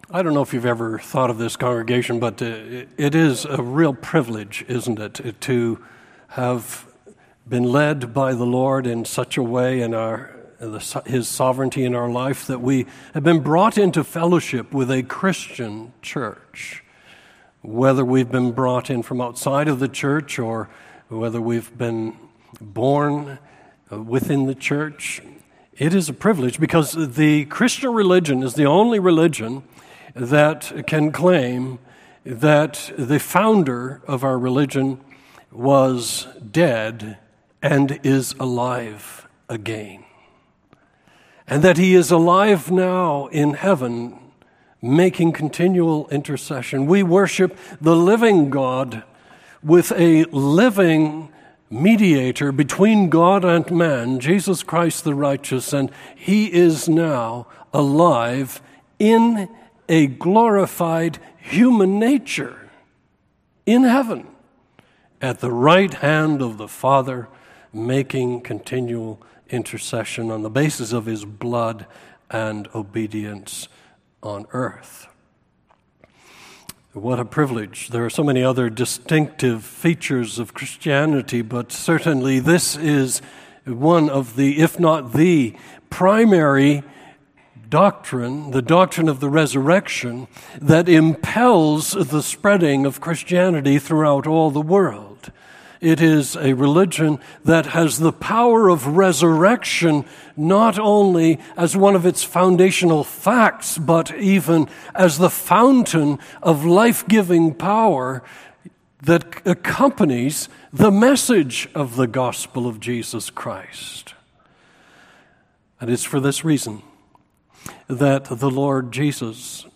I don't know if you've ever thought of this, congregation, but it is a real privilege, isn't it, to have been led by the Lord in such a way in His sovereignty in our life that we have been brought into fellowship with a Christian church. Whether we've been brought in from outside of the church or whether we've been born within the church, it is a privilege because the Christian religion is the only religion that can claim that the founder of our religion was dead and is alive again. And that he is alive now in heaven, making continual intercession. We worship the living God with a living mediator between God and man, Jesus Christ the righteous, and he is now alive in a glorified human nature in heaven at the right hand of the Father, making continual intercession on the basis of his blood and obedience on earth. What a privilege. There are so many other distinctive features of Christianity, but certainly this is one of the, if not the primary doctrine, the doctrine of the resurrection, that impels the spreading of Christianity throughout all the world. It is a religion that has the power of resurrection not only as one of its foundational facts, but even as the fountain of life-giving power that accompanies the message of the gospel of Jesus Christ. And it's for this reason that the Lord Jesus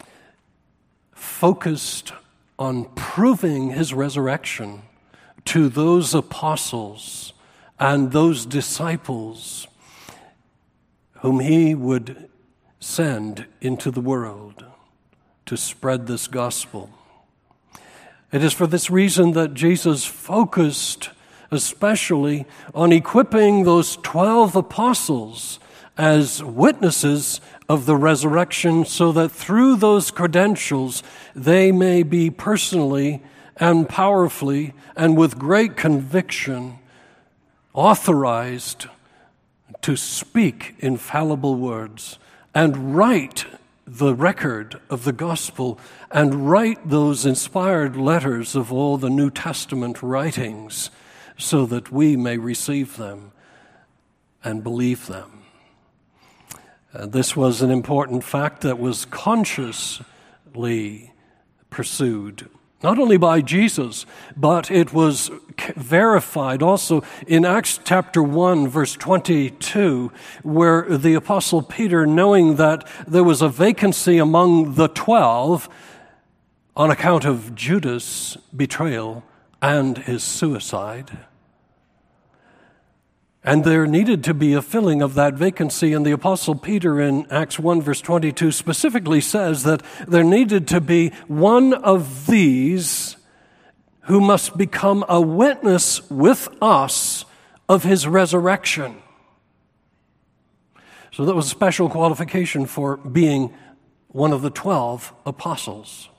focused on proving his resurrection to those apostles and those disciples whom he would send into the world to spread this gospel. It is for this reason that Jesus focused especially on equipping those 12 apostles as witnesses of the resurrection, so that through those credentials they may be personally and powerfully and with great conviction authorized to speak infallible words and write the record of the gospel and write those inspired letters of all the New Testament writings so that we may receive them and believe them. This was an important fact that was consciously pursued, not only by Jesus, but it was verified also in Acts chapter 1, verse 22, where the Apostle Peter, knowing that there was a vacancy among the 12 on account of Judas' betrayal and his suicide, and there needed to be a filling of that vacancy, and the Apostle Peter in Acts 1 verse 22 specifically says that there needed to be one of these who must become a witness with us of his resurrection. So that was a special qualification for being one of the 12 apostles.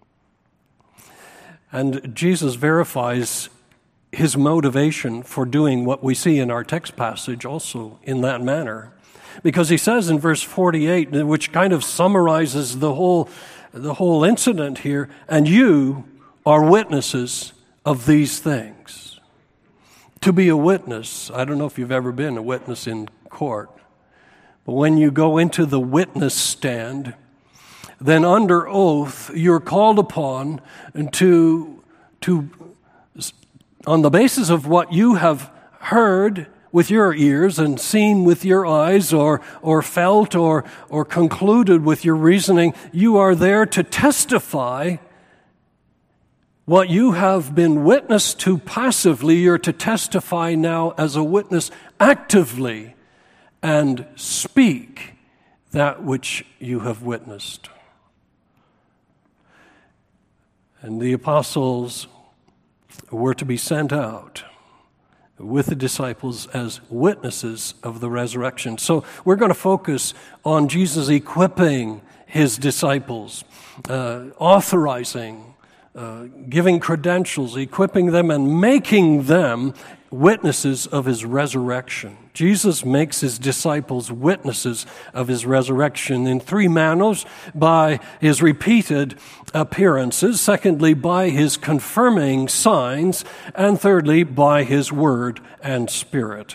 And Jesus verifies his motivation for doing what we see in our text passage also in that manner. Because he says in verse 48, which kind of summarizes the whole incident here, and you are witnesses of these things. To be a witness, I don't know if you've ever been a witness in court, but when you go into the witness stand, then under oath you're called upon to on the basis of what you have heard with your ears and seen with your eyes or felt or concluded with your reasoning, you are there to testify what you have been witness to passively. You're to testify now as a witness actively and speak that which you have witnessed. And the apostles were to be sent out with the disciples as witnesses of the resurrection. So we're going to focus on Jesus equipping his disciples, authorizing, giving credentials, equipping them, and making them witnesses of his resurrection. Jesus makes his disciples witnesses of his resurrection in three manners: by his repeated appearances, secondly, by his confirming signs, and thirdly, by his word and spirit.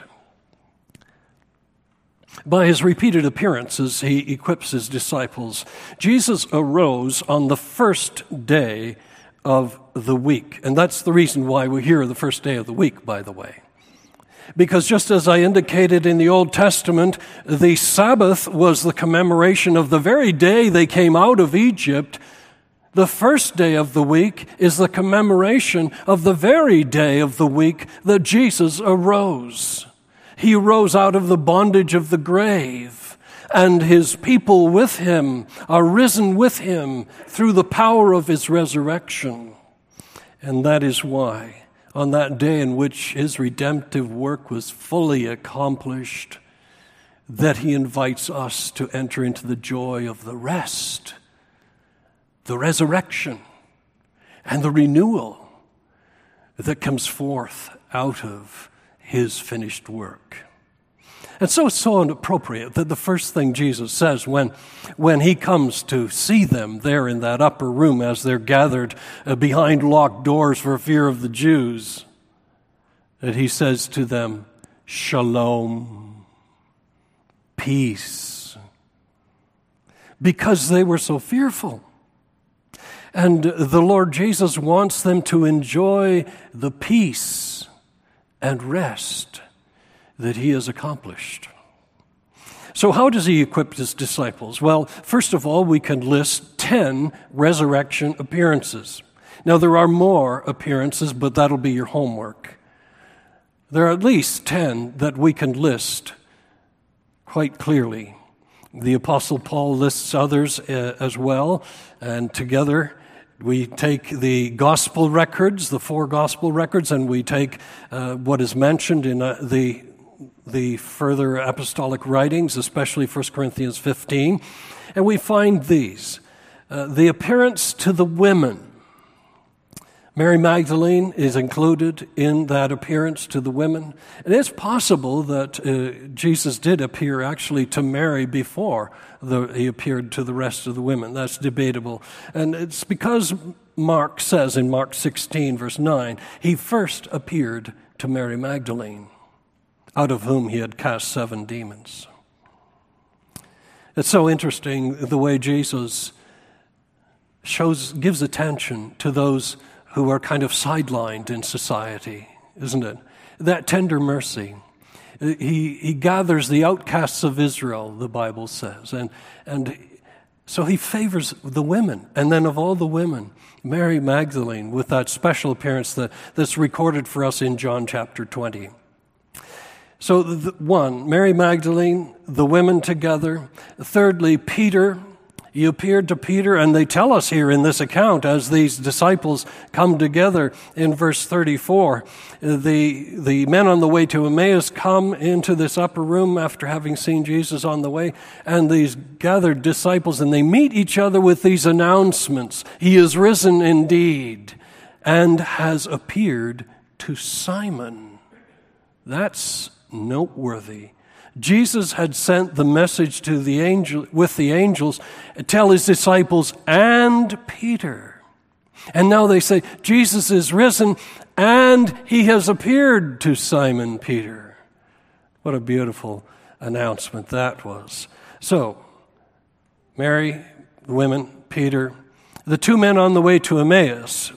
By his repeated appearances, he equips his disciples. Jesus arose on the first day of the week. And that's the reason why we're here the first day of the week, by the way. Because just as I indicated in the Old Testament, the Sabbath was the commemoration of the very day they came out of Egypt. The first day of the week is the commemoration of the very day of the week that Jesus arose. He rose out of the bondage of the grave, and his people with him are risen with him through the power of his resurrection. And that is why, on that day in which his redemptive work was fully accomplished, that he invites us to enter into the joy of the rest, the resurrection, and the renewal that comes forth out of his finished work. And so it's so appropriate that the first thing Jesus says when he comes to see them there in that upper room as they're gathered behind locked doors for fear of the Jews, that he says to them, "Shalom," peace, because they were so fearful. And the Lord Jesus wants them to enjoy the peace and rest that he has accomplished. So how does he equip his disciples? Well, first of all, we can list 10 resurrection appearances. Now, there are more appearances, but that'll be your homework. There are at least 10 that we can list quite clearly. The Apostle Paul lists others as well, and together we take the gospel records, the 4 gospel records, and we take what is mentioned in the further apostolic writings, especially 1 Corinthians 15, and we find these. The appearance to the women. Mary Magdalene is included in that appearance to the women. And it's possible that Jesus did appear actually to Mary before he appeared to the rest of the women. That's debatable. And it's because Mark says in Mark 16, verse 9, he first appeared to Mary Magdalene, out of whom he had cast 7 demons. It's so interesting the way Jesus gives attention to those who are kind of sidelined in society, isn't it? That tender mercy. He gathers the outcasts of Israel, the Bible says, and so he favors the women. And then of all the women, Mary Magdalene, with that special appearance that's recorded for us in John chapter 20. So one, Mary Magdalene, the women together. Thirdly, Peter. He appeared to Peter, and they tell us here in this account, as these disciples come together in verse 34, the men on the way to Emmaus come into this upper room after having seen Jesus on the way, and these gathered disciples, and they meet each other with these announcements. He is risen indeed, and has appeared to Simon. That's noteworthy. Jesus had sent the message to the angel with the angels, tell his disciples and Peter. And now they say, Jesus is risen and he has appeared to Simon Peter. What a beautiful announcement that was. So, Mary, the women, Peter, the 2 men on the way to Emmaus,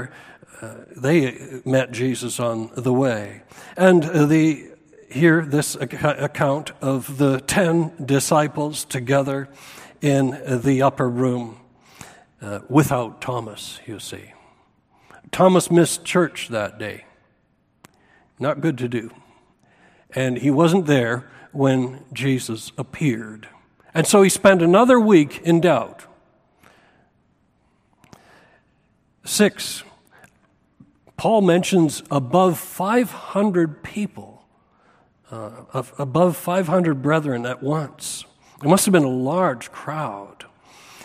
they met Jesus on the way. And here, this account of the 10 disciples together in the upper room without Thomas, you see. Thomas missed church that day. Not good to do. And he wasn't there when Jesus appeared. And so he spent another week in doubt. 6, Paul mentions above 500 people. Above 500 brethren at once. It must have been a large crowd.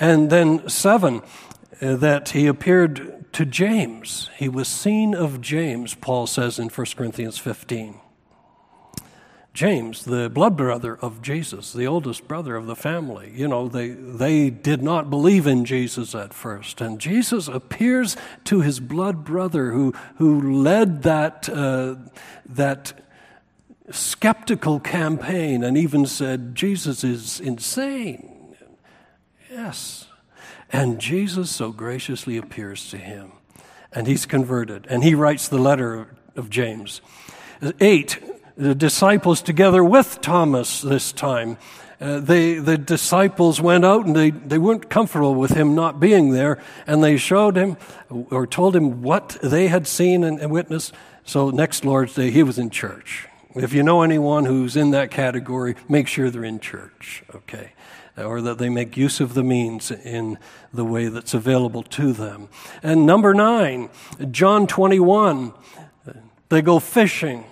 And then 7, that he appeared to James. He was seen of James, Paul says in 1 Corinthians 15. James, the blood brother of Jesus, the oldest brother of the family. You know, they did not believe in Jesus at first. And Jesus appears to his blood brother who led that skeptical campaign and even said, Jesus is insane. Yes. And Jesus so graciously appears to him. And he's converted. And he writes the letter of James. 8, the disciples together with Thomas this time. The disciples went out and they weren't comfortable with him not being there. And they showed him or told him what they had seen and witnessed. So next Lord's Day, he was in church. If you know anyone who's in that category, make sure they're in church, okay? Or that they make use of the means in the way that's available to them. And number 9, John 21, they go fishing.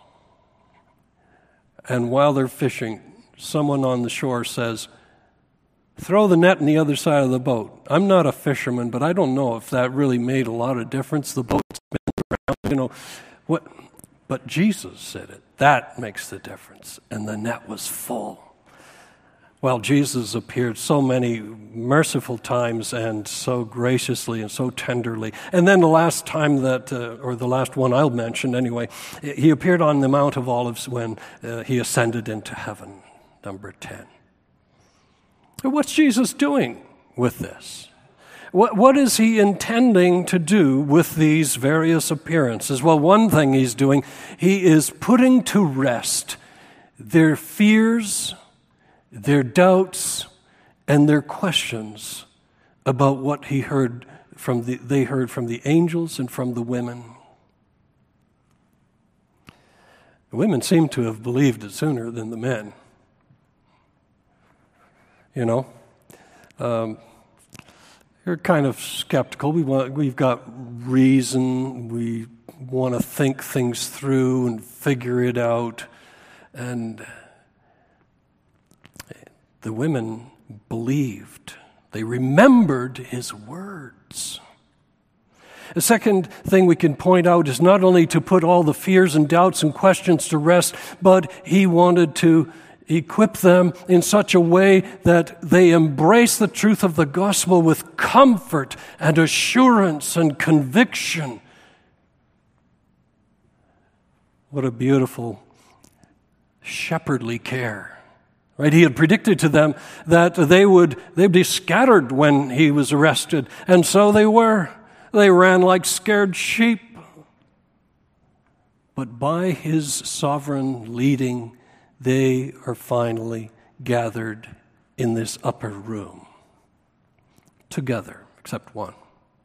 And while they're fishing, someone on the shore says, throw the net on the other side of the boat. I'm not a fisherman, but I don't know if that really made a lot of difference. The boat's been around, you know. What? But Jesus said it. That makes the difference. And the net was full. Well, Jesus appeared so many merciful times and so graciously and so tenderly. And then the last time or the last one I'll mention anyway, he appeared on the Mount of Olives when he ascended into heaven, number 10. What's Jesus doing with this? What is he intending to do with these various appearances? Well, one thing he's doing, he is putting to rest their fears, their doubts, and their questions about what they heard from the angels and from the women. The women seem to have believed it sooner than the men. You know, you're kind of skeptical. We've got reason. We want to think things through and figure it out. And the women believed. They remembered his words. The second thing we can point out is not only to put all the fears and doubts and questions to rest, but he wanted to equip them in such a way that they embrace the truth of the gospel with comfort and assurance and conviction. What a beautiful shepherdly care. Right? He had predicted to them that they'd be scattered when he was arrested, and so they were. They ran like scared sheep. But by his sovereign leading, they are finally gathered in this upper room together, except one.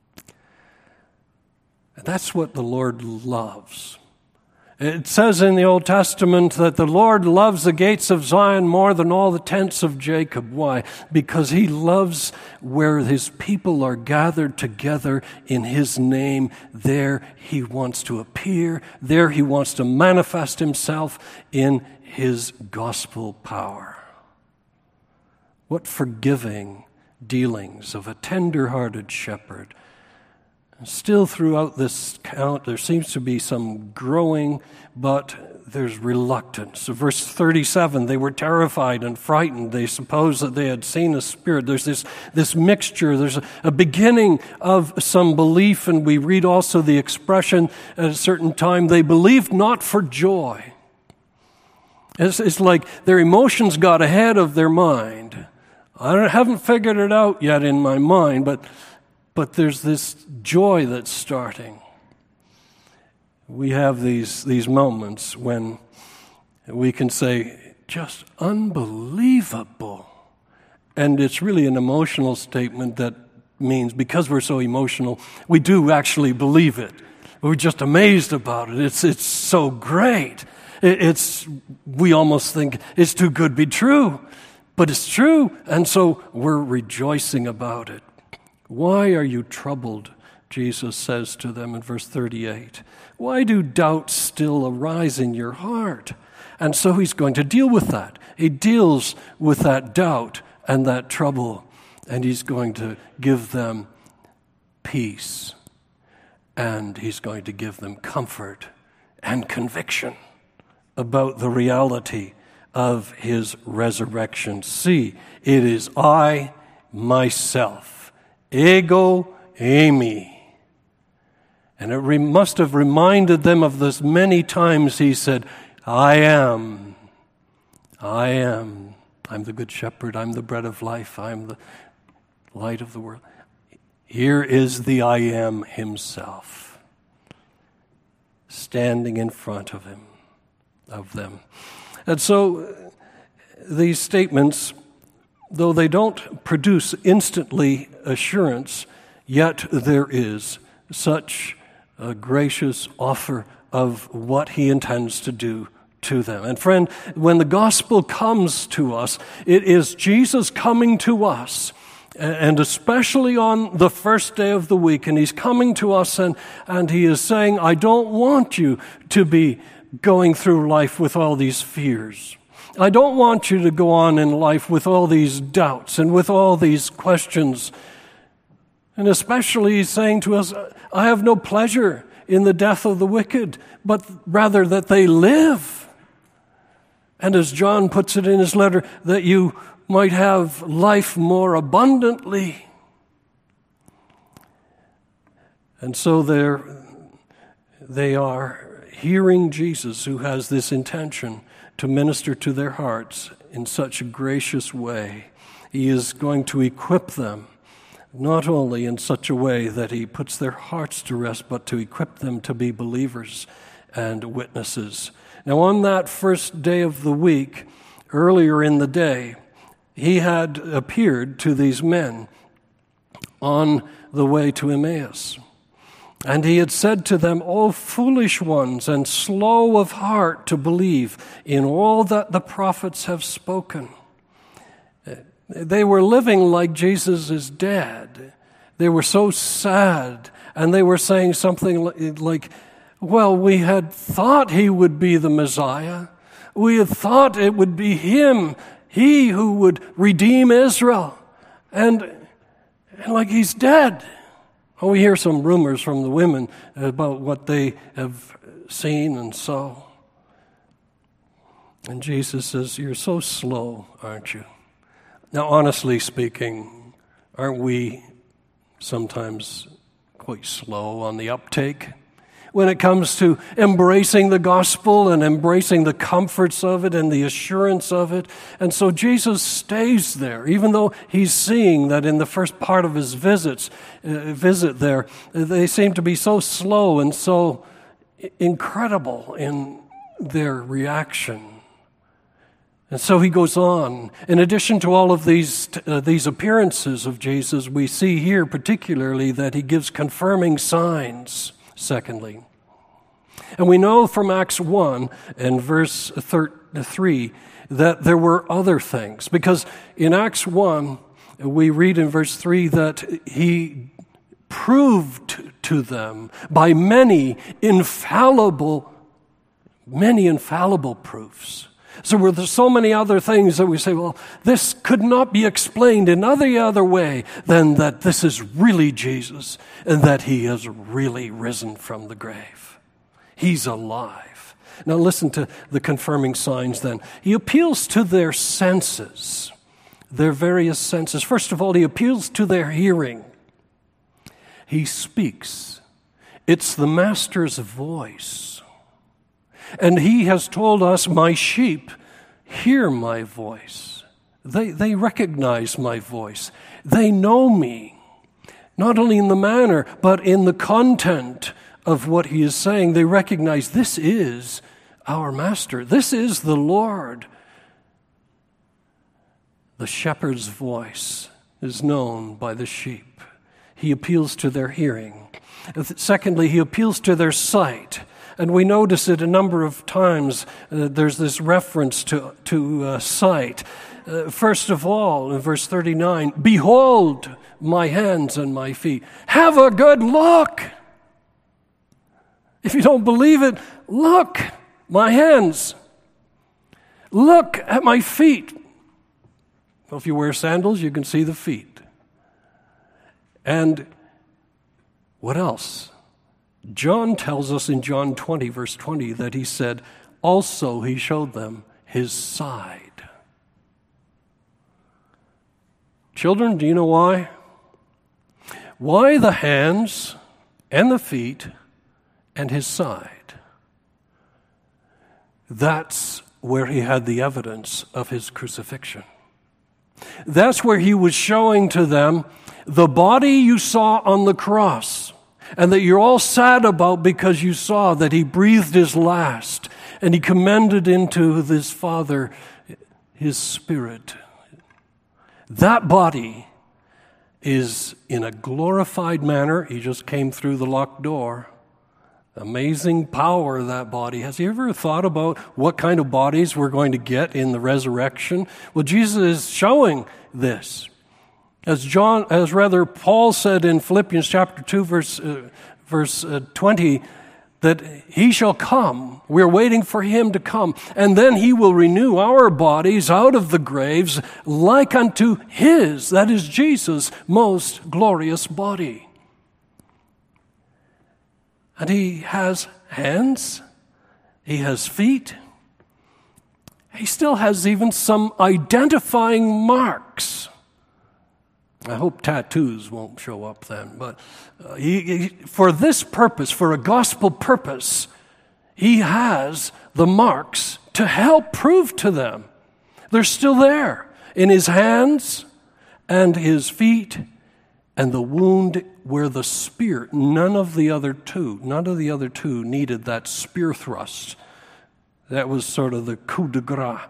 And that's what the Lord loves. It says in the Old Testament that the Lord loves the gates of Zion more than all the tents of Jacob. Why? Because he loves where his people are gathered together in his name. There he wants to appear. There he wants to manifest himself in his gospel power. What forgiving dealings of a tender-hearted shepherd. Still throughout this count, there seems to be some growing, but there's reluctance. Verse 37, they were terrified and frightened. They supposed that they had seen a spirit. There's this mixture. There's a beginning of some belief, and we read also the expression at a certain time, they believed not for joy. It's like their emotions got ahead of their mind. I haven't figured it out yet in my mind, but there's this joy that's starting. We have these moments when we can say, just unbelievable. And it's really an emotional statement that means because we're so emotional, we do actually believe it. We're just amazed about it. It's so great. We almost think it's too good to be true, but it's true, and so we're rejoicing about it. Why are you troubled? Jesus says to them in verse 38. Why do doubts still arise in your heart? And so he's going to deal with that. He deals with that doubt and that trouble. and he's going to give them peace, and he's going to give them comfort and conviction about the reality of his resurrection. See, it is I, myself, ego eimi. And it must have reminded them of this many times he said, I am. I'm the good shepherd, I'm the bread of life, I'm the light of the world. Here is the I am himself, standing in front of them. And so these statements, though they don't produce instantly assurance, yet there is such a gracious offer of what he intends to do to them. And friend, when the gospel comes to us, it is Jesus coming to us, and especially on the first day of the week, and he's coming to us and he is saying, I don't want you to be going through life with all these fears. I don't want you to go on in life with all these doubts and with all these questions. And especially he's saying to us, I have no pleasure in the death of the wicked, but rather that they live. And as John puts it in his letter, that you might have life more abundantly. And so they are hearing Jesus, who has this intention to minister to their hearts in such a gracious way. He is going to equip them, not only in such a way that he puts their hearts to rest, but to equip them to be believers and witnesses. Now, on that first day of the week, earlier in the day, he had appeared to these men on the way to Emmaus. And he had said to them, O foolish ones, and slow of heart to believe in all that the prophets have spoken. They were living like Jesus is dead. They were so sad, and they were saying something like, well, we had thought he would be the Messiah. We had thought it would be him, he who would redeem Israel. And like he's dead. Oh, we hear some rumors from the women about what they have seen and saw. And Jesus says, you're so slow, aren't you? Now, honestly speaking, aren't we sometimes quite slow on the uptake when it comes to embracing the gospel and embracing the comforts of it and the assurance of it? And so Jesus stays there, even though he's seeing that in the first part of his visit there, they seem to be so slow and so incredible in their reaction. And so he goes on. In addition to all of these appearances of Jesus, we see here particularly that he gives confirming signs, secondly. And we know from Acts 1 and verse 3 that there were other things. Because in Acts 1, we read in verse 3 that he proved to them by many infallible proofs. So were there so many other things that we say, well, this could not be explained in any other way than that this is really Jesus and that he has really risen from the grave. He's alive. Now listen to the confirming signs then. He appeals to their senses, their various senses. First of all, he appeals to their hearing. He speaks. It's the Master's voice. And he has told us, my sheep hear my voice. They recognize my voice. They know me, not only in the manner, but in the content of what he is saying. They recognize this is our Master. This is the Lord. The shepherd's voice is known by the sheep. He appeals to their hearing. Secondly, he appeals to their sight. And we notice it a number of times. There's this reference to sight. First of all, in verse 39, behold my hands and my feet. Have a good look. If you don't believe it, look, my hands. Look at my feet. Well, if you wear sandals, you can see the feet. And what else? John tells us in John 20, verse 20, that he said, also he showed them his side. Children, do you know why? Why the hands and the feet and his side? That's where he had the evidence of his crucifixion. That's where he was showing to them the body you saw on the cross, and that you're all sad about because you saw that he breathed his last, and he commended into his Father his Spirit. That body is in a glorified manner. He just came through the locked door. Amazing power that body has. You ever thought about what kind of bodies we're going to get in the resurrection? Well, Jesus is showing this. As Paul said in Philippians chapter 2, verse 20, that he shall come. We're waiting for him to come. And then he will renew our bodies out of the graves like unto his, that is Jesus' most glorious body. And he has hands. He has feet. He still has even some identifying marks. I hope tattoos won't show up then. But for this purpose, for a gospel purpose, he has the marks to help prove to them. They're still there in his hands and his feet and the wound where the spear, none of the other two needed that spear thrust. That was sort of the coup de grace,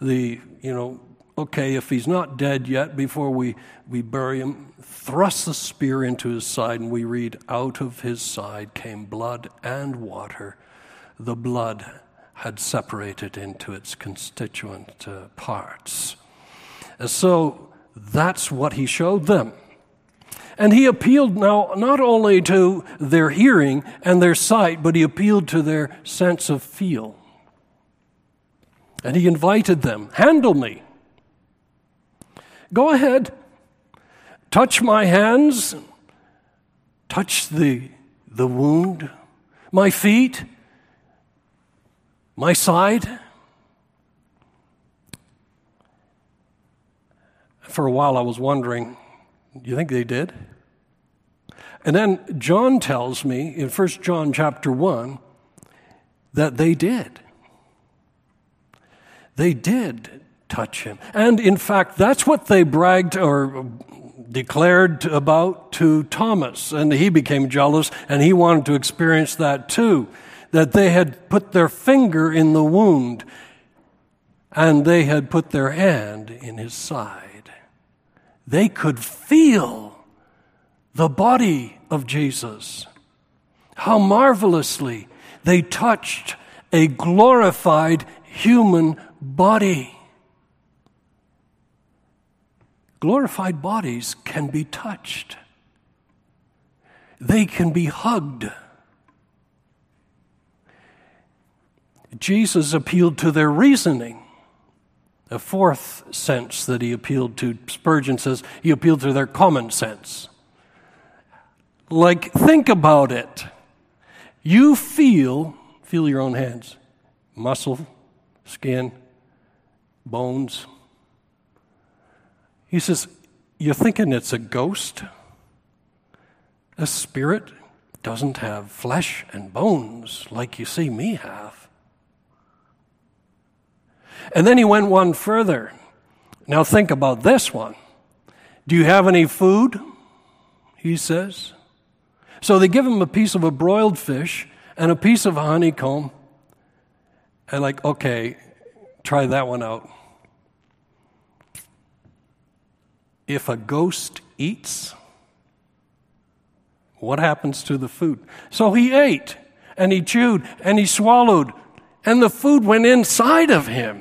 okay, if he's not dead yet, before we bury him, thrust the spear into his side, and we read, out of his side came blood and water. The blood had separated into its constituent parts. And so that's what he showed them. And he appealed now not only to their hearing and their sight, but he appealed to their sense of feel. And he invited them, handle me. Go ahead, touch my hands, touch the wound, my feet, my side. For a while I was wondering, do you think they did? And then John tells me in 1 John chapter 1 that they did. They did touch him. And in fact, that's what they bragged or declared about to Thomas. And he became jealous, and he wanted to experience that too, that they had put their finger in the wound and they had put their hand in his side. They could feel the body of Jesus. How marvelously they touched a glorified human body. Glorified bodies can be touched. They can be hugged. Jesus appealed to their reasoning. A fourth sense that he appealed to, Spurgeon says, he appealed to their common sense. Like, think about it. You feel your own hands, muscle, skin, bones. He says, you're thinking it's a ghost? A spirit doesn't have flesh and bones like you see me have. And then he went one further. Now think about this one. Do you have any food? He says. So they give him a piece of a broiled fish and a piece of honeycomb. And like, okay, try that one out. If a ghost eats, what happens to the food? So he ate, and he chewed, and he swallowed, and the food went inside of him.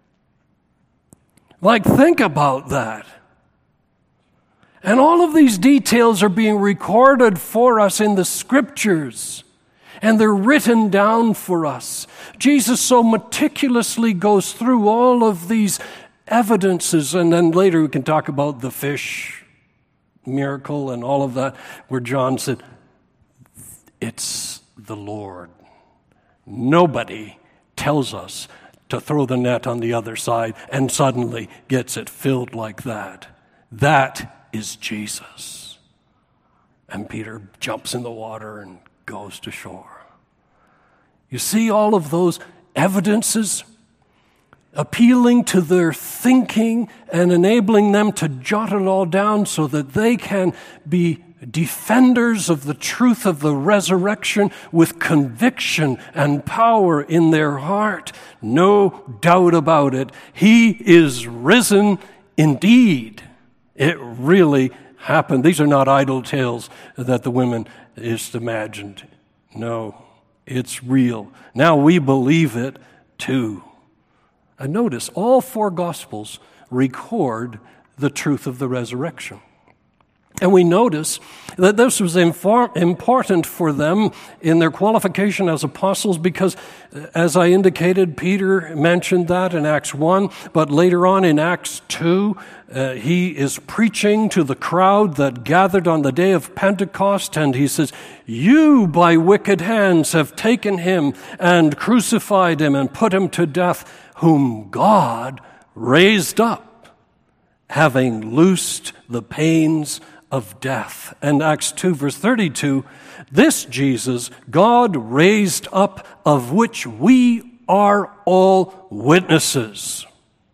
Like, think about that. And all of these details are being recorded for us in the Scriptures, and they're written down for us. Jesus so meticulously goes through all of these evidences, and then later we can talk about the fish, miracle and all of that, where John said, it's the Lord. Nobody tells us to throw the net on the other side and suddenly gets it filled like that. That is Jesus. And Peter jumps in the water and goes to shore. You see all of those evidences appealing to their thinking and enabling them to jot it all down so that they can be defenders of the truth of the resurrection with conviction and power in their heart. No doubt about it. He is risen indeed. It really happened. These are not idle tales that the women just imagined. No, it's real. Now we believe it too. And notice, all four Gospels record the truth of the resurrection. And we notice that this was important for them in their qualification as apostles because, as I indicated, Peter mentioned that in Acts 1, but later on in Acts 2, he is preaching to the crowd that gathered on the day of Pentecost, and he says, "You by wicked hands have taken him and crucified him and put him to death, whom God raised up, having loosed the pains of death." And Acts 2 verse 32, "This Jesus God raised up, of which we are all witnesses."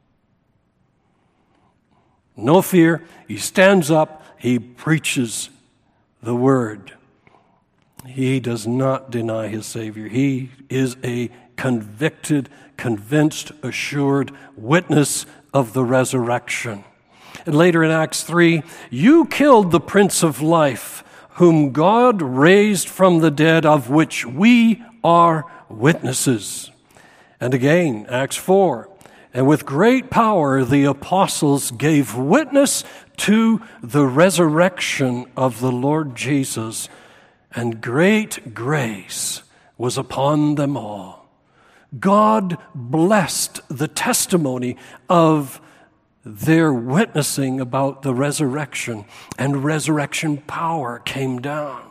No fear. He stands up. He preaches the word. He does not deny his Savior. He is a convicted, convinced, assured witness of the resurrection. And later in Acts 3, "You killed the Prince of Life, whom God raised from the dead, of which we are witnesses." And again, Acts 4, "And with great power the apostles gave witness to the resurrection of the Lord Jesus, and great grace was upon them all." God blessed the testimony of their witnessing about the resurrection, and resurrection power came down.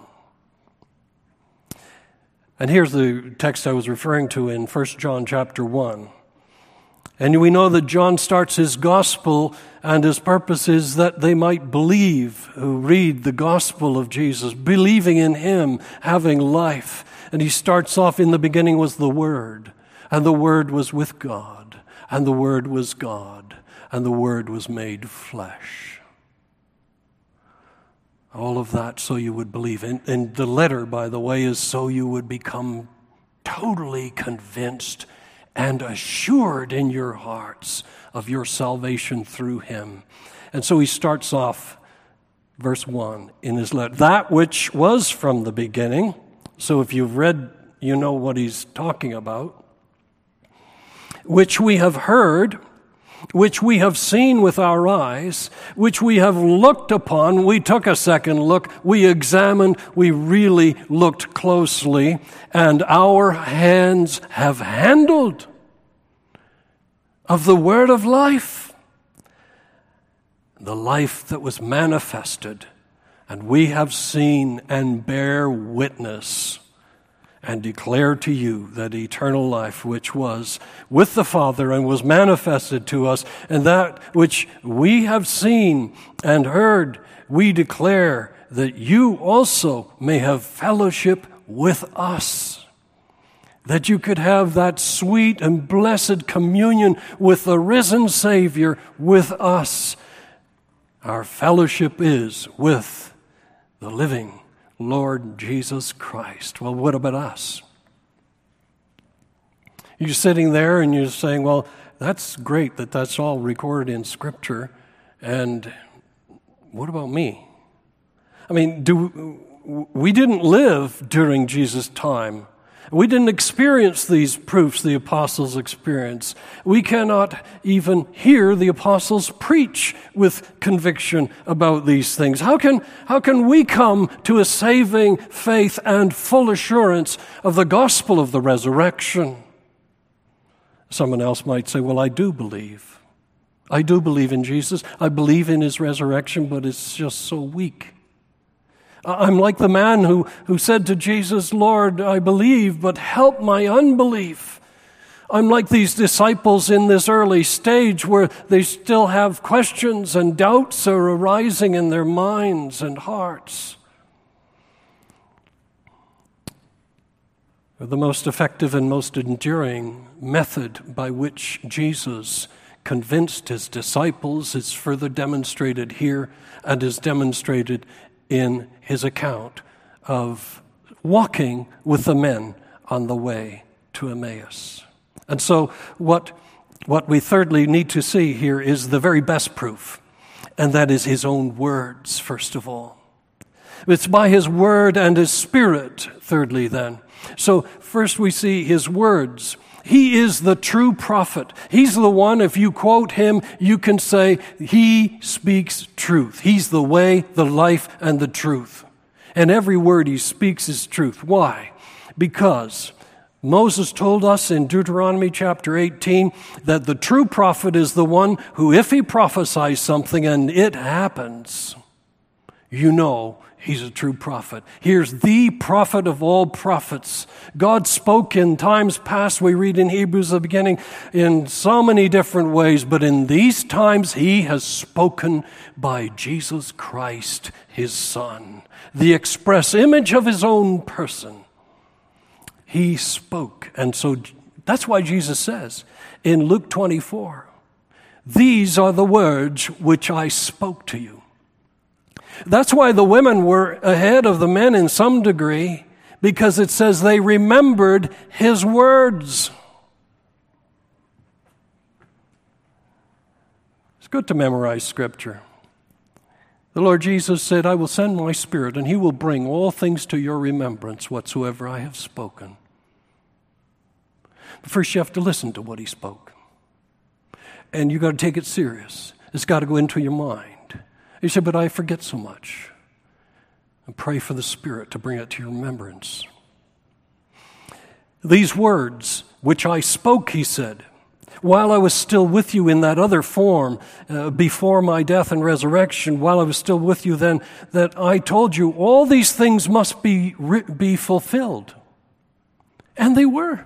And here's the text I was referring to in 1 John chapter 1. And we know that John starts his gospel, and his purpose is that they might believe who read the gospel of Jesus, believing in him, having life. And he starts off, "In the beginning was the Word, and the Word was with God, and the Word was God, and the Word was made flesh." All of that so you would believe. And the letter, by the way, is so you would become totally convinced and assured in your hearts of your salvation through him. And so he starts off, verse 1, in his letter, "That which was from the beginning." So if you've read, you know what he's talking about. "Which we have heard, which we have seen with our eyes, which we have looked upon." We took a second look, we examined, we really looked closely, "and our hands have handled of the word of life, the life that was manifested, and we have seen and bear witness and declare to you that eternal life which was with the Father and was manifested to us, and that which we have seen and heard we declare, that you also may have fellowship with us." That you could have that sweet and blessed communion with the risen Savior with us. Our fellowship is with the living Lord Jesus Christ. Well, what about us? You're sitting there and you're saying, well, that's great that that's all recorded in Scripture, and what about me? I mean, we didn't live during Jesus' time. We didn't experience these proofs the apostles experienced. We cannot even hear the apostles preach with conviction about these things. How can we come to a saving faith and full assurance of the gospel of the resurrection? Someone else might say, well, I do believe. I do believe in Jesus. I believe in his resurrection, but it's just so weak. I'm like the man who said to Jesus, Lord, I believe, but help my unbelief. I'm like these disciples in this early stage where they still have questions and doubts are arising in their minds and hearts. The most effective and most enduring method by which Jesus convinced his disciples is further demonstrated here and is demonstrated in his account of walking with the men on the way to Emmaus. And so what we thirdly need to see here is the very best proof, and that is his own words, first of all. It's by his word and his spirit, thirdly then. So first we see his words. He is the true prophet. He's the one, if you quote him, you can say, he speaks truth. He's the way, the life, and the truth. And every word he speaks is truth. Why? Because Moses told us in Deuteronomy chapter 18 that the true prophet is the one who, if he prophesies something and it happens, you know he's a true prophet. Here's the prophet of all prophets. God spoke in times past, we read in Hebrews the beginning, in so many different ways, but in these times he has spoken by Jesus Christ, his Son, the express image of his own person. He spoke. And so that's why Jesus says in Luke 24, these are the words which I spoke to you. That's why the women were ahead of the men in some degree, because it says they remembered his words. It's good to memorize Scripture. The Lord Jesus said, I will send my Spirit, and he will bring all things to your remembrance whatsoever I have spoken. But first you have to listen to what he spoke. And you've got to take it serious. It's got to go into your mind. You say, but I forget so much. And pray for the Spirit to bring it to your remembrance. These words which I spoke, he said, while I was still with you in that other form, before my death and resurrection, while I was still with you then, that I told you all these things must be fulfilled. And they were.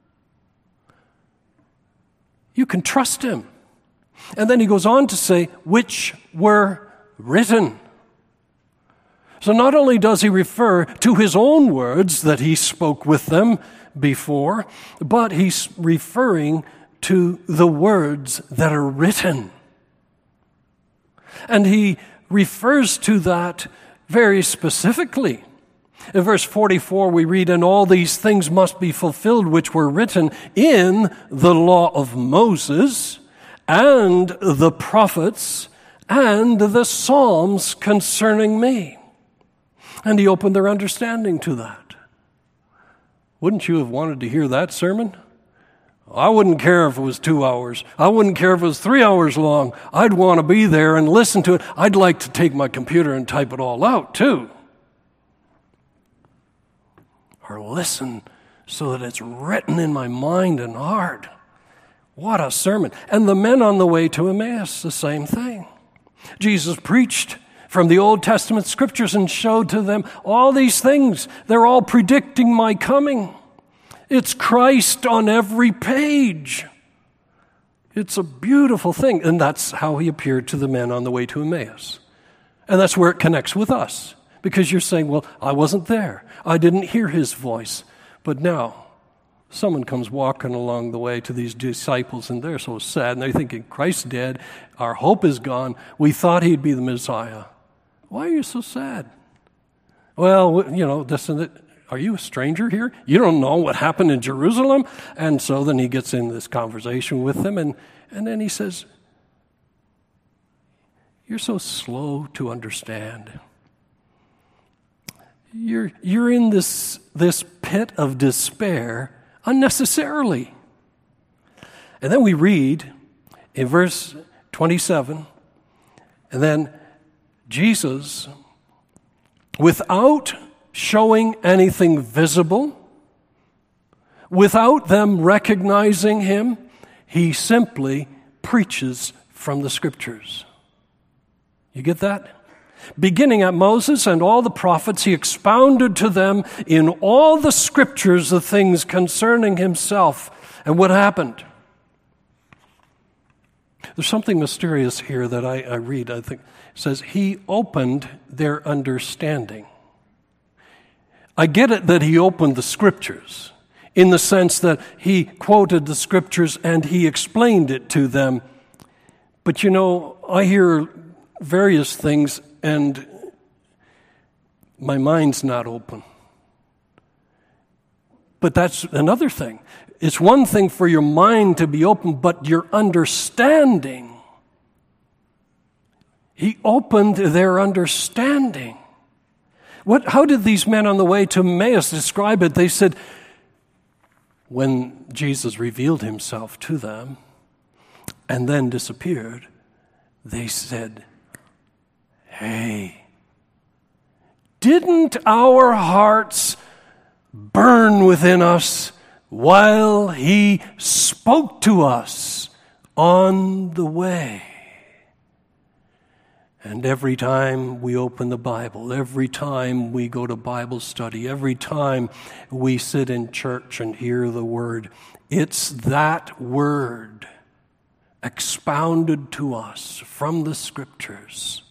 You can trust him. And then he goes on to say, which were written. So not only does he refer to his own words that he spoke with them before, but he's referring to the words that are written. And he refers to that very specifically. In verse 44 we read, and all these things must be fulfilled which were written in the law of Moses and the prophets and the Psalms concerning me. And he opened their understanding to that. Wouldn't you have wanted to hear that sermon? I wouldn't care if it was 2 hours. I wouldn't care if it was 3 hours long. I'd want to be there and listen to it. I'd like to take my computer and type it all out too. Or listen so that it's written in my mind and heart. What a sermon. And the men on the way to Emmaus, the same thing. Jesus preached from the Old Testament scriptures and showed to them all these things. They're all predicting my coming. It's Christ on every page. It's a beautiful thing. And that's how he appeared to the men on the way to Emmaus. And that's where it connects with us. Because you're saying, well, I wasn't there. I didn't hear his voice. But now, someone comes walking along the way to these disciples, and they're so sad, and they're thinking, Christ's dead, our hope is gone, we thought he'd be the Messiah. Why are you so sad? Well, you know, this and that. Are you a stranger here? You don't know what happened in Jerusalem? And so then he gets in this conversation with them, and then he says, you're so slow to understand. You're in this pit of despair unnecessarily. And then we read in verse 27, and then Jesus, without showing anything visible, without them recognizing him, he simply preaches from the Scriptures. You get that? Beginning at Moses and all the prophets, he expounded to them in all the Scriptures the things concerning himself. And what happened? There's something mysterious here that I read, I think. It says, he opened their understanding. I get it that he opened the Scriptures, in the sense that he quoted the Scriptures and he explained it to them. But I hear various things and my mind's not open. But that's another thing. It's one thing for your mind to be open, but your understanding. He opened their understanding. How did these men on the way to Emmaus describe it? They said, when Jesus revealed himself to them and then disappeared, they said, hey, didn't our hearts burn within us while he spoke to us on the way? And every time we open the Bible, every time we go to Bible study, every time we sit in church and hear the Word, it's that Word expounded to us from the Scriptures.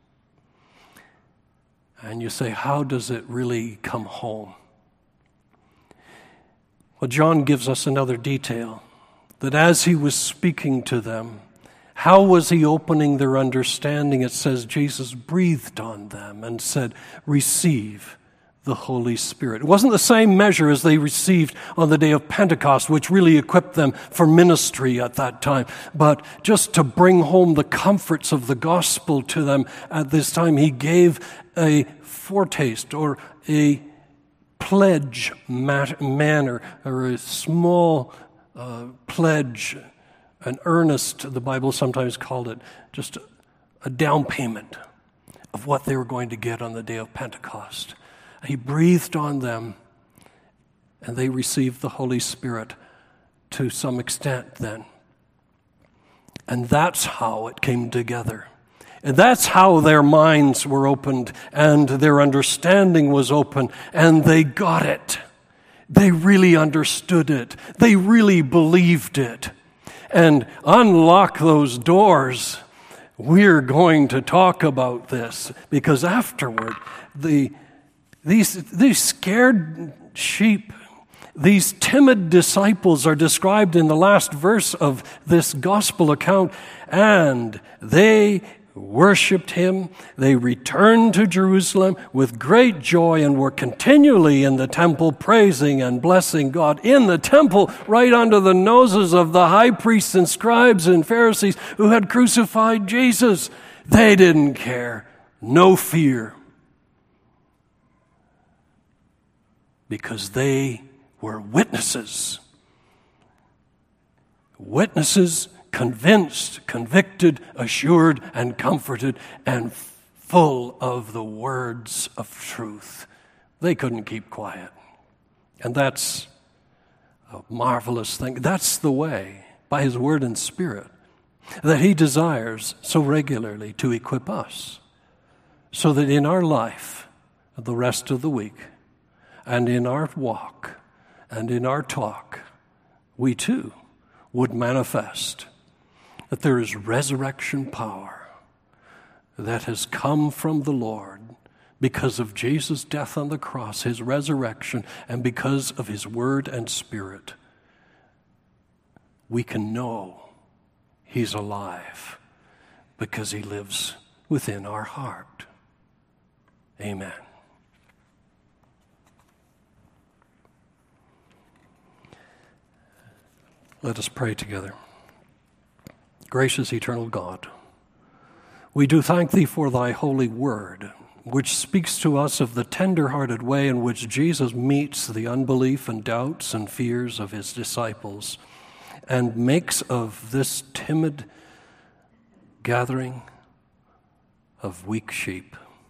And you say, how does it really come home? Well, John gives us another detail, that as he was speaking to them, how was he opening their understanding? It says Jesus breathed on them and said, receive the Holy Spirit. It wasn't the same measure as they received on the day of Pentecost, which really equipped them for ministry at that time. But just to bring home the comforts of the gospel to them at this time, he gave a foretaste or a pledge manner, or a small pledge, an earnest, the Bible sometimes called it, just a down payment of what they were going to get on the day of Pentecost. He breathed on them, and they received the Holy Spirit to some extent then. And that's how it came together. And that's how their minds were opened, and their understanding was open, and they got it. They really understood it. They really believed it. And unlock those doors. We're going to talk about this, because afterward, these scared sheep, these timid disciples are described in the last verse of this gospel account, and they worshipped him. They returned to Jerusalem with great joy and were continually in the temple praising and blessing God. In the temple, right under the noses of the high priests and scribes and Pharisees who had crucified Jesus. They didn't care. No fear. Because they were witnesses. Witnesses convinced, convicted, assured, and comforted, and full of the words of truth. They couldn't keep quiet. And that's a marvelous thing. That's the way, by his word and spirit, that he desires so regularly to equip us, so that in our life, the rest of the week, and in our walk, and in our talk, we too would manifest that there is resurrection power that has come from the Lord because of Jesus' death on the cross, his resurrection, and because of his word and spirit. We can know he's alive because he lives within our heart. Amen. Let us pray together. Gracious eternal God, we do thank thee for thy holy word, which speaks to us of the tender-hearted way in which Jesus meets the unbelief and doubts and fears of his disciples and makes of this timid gathering of weak sheep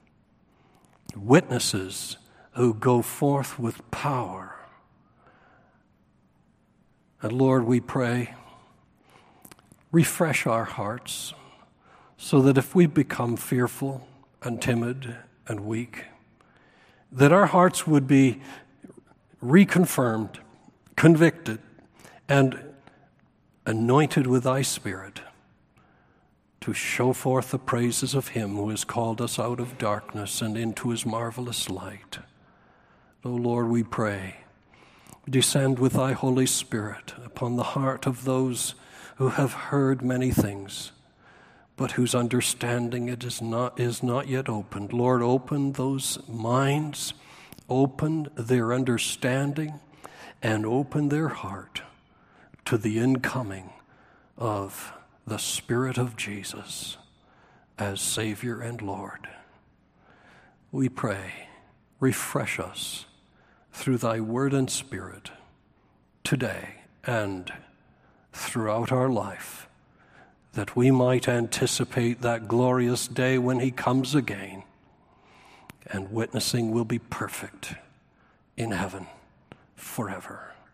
witnesses who go forth with power. And Lord, we pray, refresh our hearts so that if we become fearful and timid and weak, that our hearts would be reconfirmed, convicted, and anointed with thy Spirit to show forth the praises of him who has called us out of darkness and into his marvelous light. O Lord, we pray, descend with thy Holy Spirit upon the heart of those who have heard many things, but whose understanding it is not yet opened. Lord, open those minds, open their understanding, and open their heart to the incoming of the Spirit of Jesus as Savior and Lord. We pray, refresh us through thy word and Spirit today and throughout our life, that we might anticipate that glorious day when he comes again, and witnessing will be perfect in heaven forever.